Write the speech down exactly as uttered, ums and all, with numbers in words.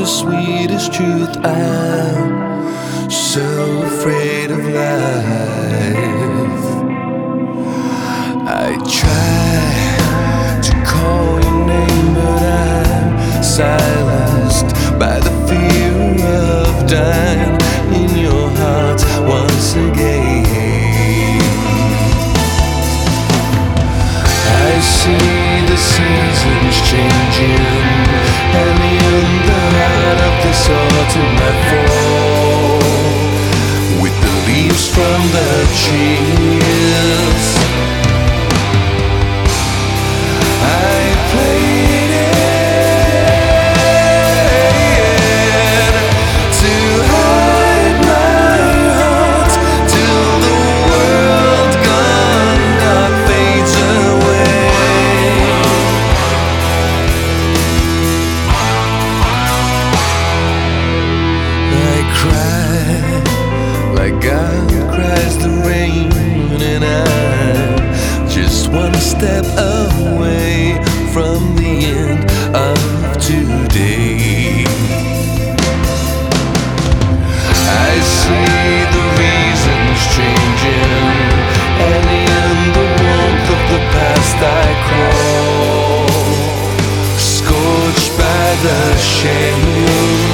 the sweetest truth. I'm so afraid of life. I try to call your name, but I'm silenced by the fear of dying in your heart once again. I see the seasons changing, and in the heart of this autumn I fall with the leaves from the trees. I played it to hide my heart till the world gone dark fades away. I cry like God cries the rain, and I'm just one step away from the end of today. I see the reasons changing, and in the warmth of the past I crawl, scorched by the shame.